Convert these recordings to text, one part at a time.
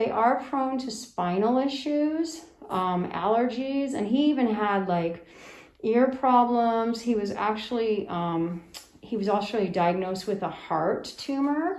They are prone to spinal issues, allergies, and he even had like ear problems. He was actually diagnosed with a heart tumor.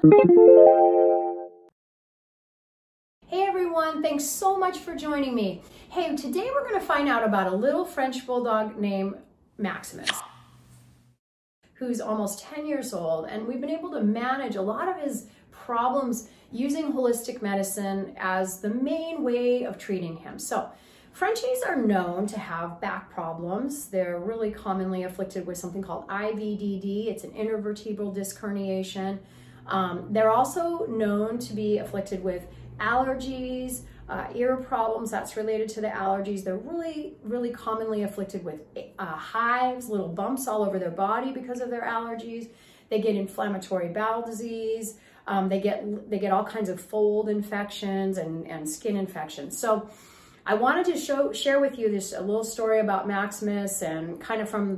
Hey everyone, thanks so much for joining me. Hey, today we're going to find out about a little French bulldog named Maximus, who's almost 10 years old, and we've been able to manage a lot of his problems using holistic medicine as the main way of treating him. So Frenchies are known to have back problems. They're really commonly afflicted with something called IVDD. It's an intervertebral disc herniation. They're also known to be afflicted with allergies, ear problems that's related to the allergies. They're really commonly afflicted with hives, little bumps all over their body because of their allergies. They get inflammatory bowel disease. They get all kinds of fold infections and skin infections. So I wanted to share with you a little story about Maximus, and kind of from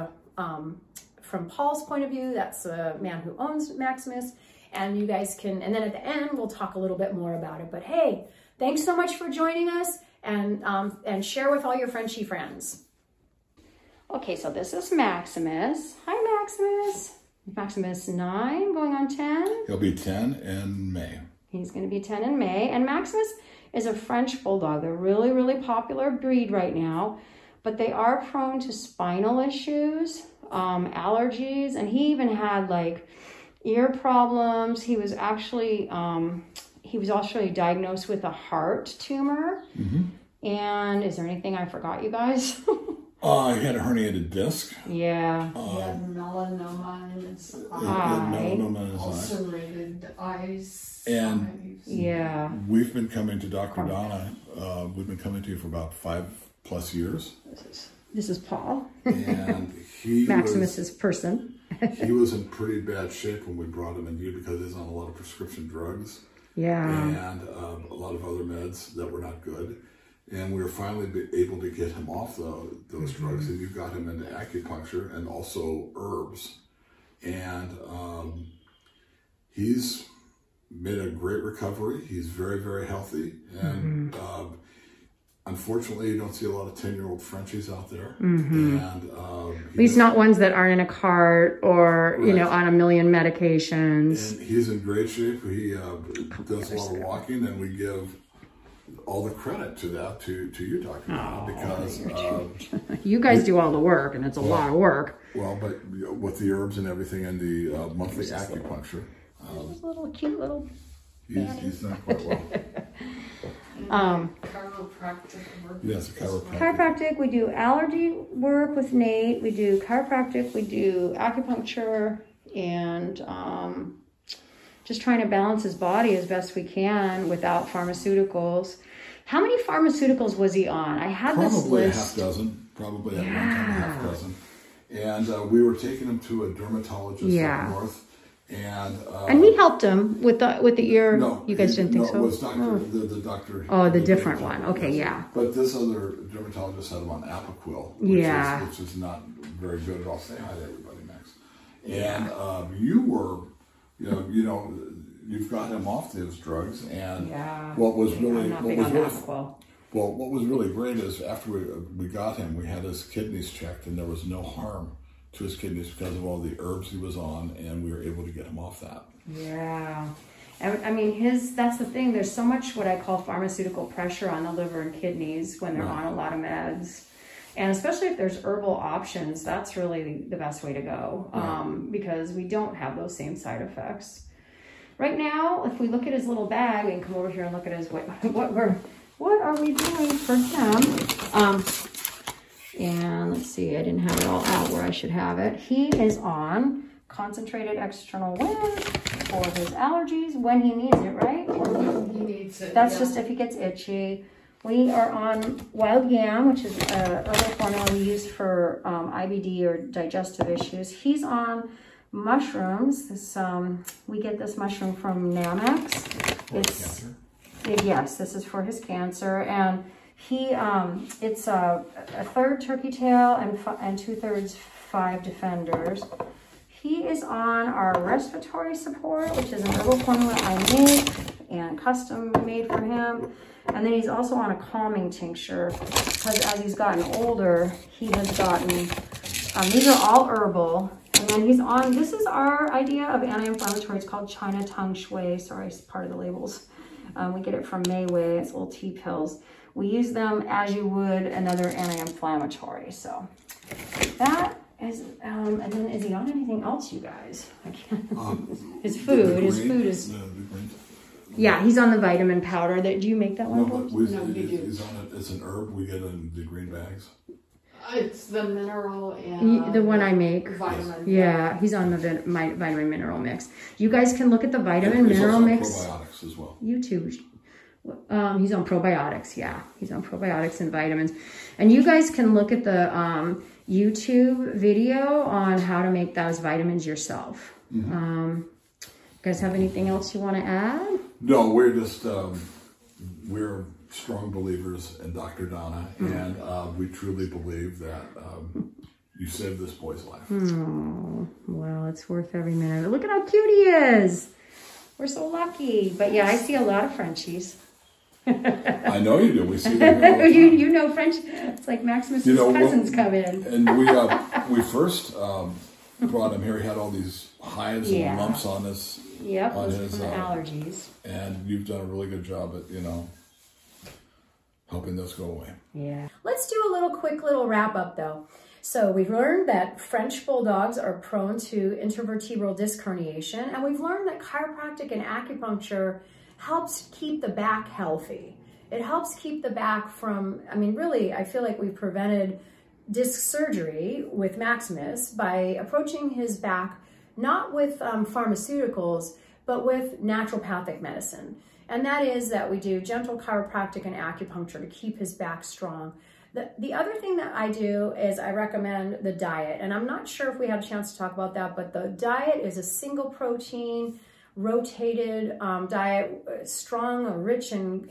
Paul's point of view. That's the man who owns Maximus. And you guys can, and then at the end, we'll talk a little bit more about it. But hey, thanks so much for joining us, and share with all your Frenchie friends. Okay, so this is Maximus. Hi, Maximus. Maximus 9, going on 10. He'll be 10 in May. He's going to be 10 in May. And Maximus is a French bulldog. They're really popular breed right now, but they are prone to spinal issues, allergies, and he even had like ear problems. He was actually diagnosed with a heart tumor. Mm-hmm. And is there anything I forgot, you guys? He had a herniated disc. Yeah. He had melanoma in his eye. Ulcerated eyes. And yeah, we've been coming to Dr. Donna. We've been coming to you for about 5+ years. This is Paul. And he Maximus's person. He was in pretty bad shape when we brought him in here because he's on a lot of prescription drugs. Yeah. And a lot of other meds that were not good. And we were finally able to get him off those drugs, and you got him into acupuncture and also herbs. And he's made a great recovery. He's very healthy. And unfortunately, you don't see a lot of 10-year-old Frenchies out there. And at least not ones that aren't in a cart or, you know, on a million medications. And he's in great shape. He does a lot of walking, and we give all the credit to that to you, Dr. Donna, because you guys do all the work, and it's a lot of work. Well, but with the herbs and everything, and the monthly acupuncture, cute little. He's done quite well. Chiropractic work. Yes, chiropractic. We do allergy work with Nate. We do chiropractic. We do acupuncture, and just trying to balance his body as best we can without pharmaceuticals. How many pharmaceuticals was he on? I had this list. Probably at one time a half dozen. And we were taking him to a dermatologist up north. And he helped him with the ear. No, you guys didn't think so? No, it was the doctor. Oh, the different one. Okay, yeah. But this other dermatologist had him on Apoquil, which is not very good at all. Say hi to everybody, Max. And you've got him off those drugs, and what was really great is after we got him, we had his kidneys checked, and there was no harm to his kidneys because of all the herbs he was on, and we were able to get him off that. Yeah. I mean, that's the thing. There's so much what I call pharmaceutical pressure on the liver and kidneys when they're on a lot of meds. And especially if there's herbal options, that's really the best way to go, because we don't have those same side effects. Right now, if we look at his little bag, we can come over here and look at his what are we doing for him? And let's see, I didn't have it all out where I should have it. He is on concentrated external wind for his allergies when he needs it, right? He needs it. That's just if he gets itchy. We are on wild yam, which is a herbal formula we use for IBD or digestive issues. He's on mushrooms. We get this mushroom from Namex. Yes, this is for his cancer, and it's a third turkey tail and 2/3 5 defenders. He is on our respiratory support, which is an herbal formula I make, and custom made for him. And then he's also on a calming tincture because as he's gotten older, he has gotten, these are all herbal. And then he's on, this is our idea of anti-inflammatory. It's called China Tongue Shui. Sorry, it's part of the labels. We get it from Mayway. It's little tea pills. We use them as you would another anti-inflammatory. So that is, and then is he on anything else, you guys? I can't. His food is. Yeah, he's on the vitamin powder. Do you make that one? No, but we do. he's on it. It's an herb we get in the green bags. It's the mineral and the one I make. Vitamin. Yeah, he's on the my vitamin mineral mix. You guys can look at the vitamin mineral mix. Probiotics as well. YouTube. He's on probiotics. Yeah, he's on probiotics and vitamins. And you guys can look at the YouTube video on how to make those vitamins yourself. Mm-hmm. You guys have anything else you want to add? No, we're just we're strong believers in Dr. Donna, and we truly believe that you saved this boy's life. Oh, well, it's worth every minute. Look at how cute he is. We're so lucky. But yeah, I see a lot of Frenchies. I know you do. We see them all the time. you know French. It's like Maximus' cousins come in. And we first brought him here. He had all these hives and lumps on his on his allergies. And you've done a really good job at helping those go away. Yeah. Let's do a quick little wrap up though. So we've learned that French Bulldogs are prone to intervertebral disc herniation, and we've learned that chiropractic and acupuncture helps keep the back healthy. It helps keep the back from, I mean, really, I feel like we've prevented disc surgery with Maximus by approaching his back, not with pharmaceuticals, but with naturopathic medicine. And that is that we do gentle chiropractic and acupuncture to keep his back strong. The other thing that I do is I recommend the diet. And I'm not sure if we had a chance to talk about that, but the diet is a single protein, rotated diet, strong, rich in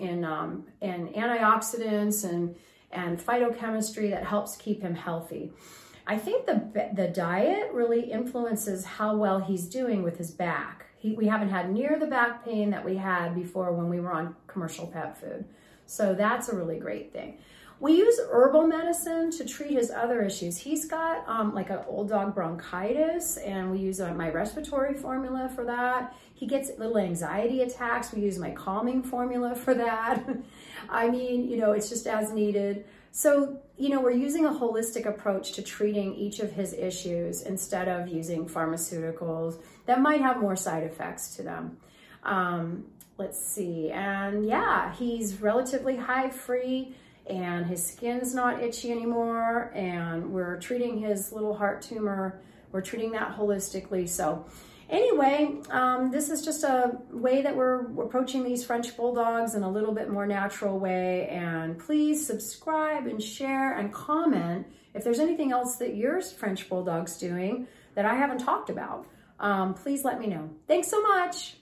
antioxidants and phytochemistry that helps keep him healthy. I think the diet really influences how well he's doing with his back. We haven't had near the back pain that we had before when we were on commercial pet food. So that's a really great thing. We use herbal medicine to treat his other issues. He's got like an old dog bronchitis, and we use my respiratory formula for that. He gets little anxiety attacks. We use my calming formula for that. I mean, it's just as needed. So, we're using a holistic approach to treating each of his issues instead of using pharmaceuticals that might have more side effects to them. Let's see. And yeah, he's relatively hive-free, and his skin's not itchy anymore, and we're treating his little heart tumor. We're treating that holistically. So anyway, this is just a way that we're approaching these French Bulldogs in a little bit more natural way. And please subscribe and share and comment if there's anything else that your French Bulldog's doing that I haven't talked about. Please let me know. Thanks so much.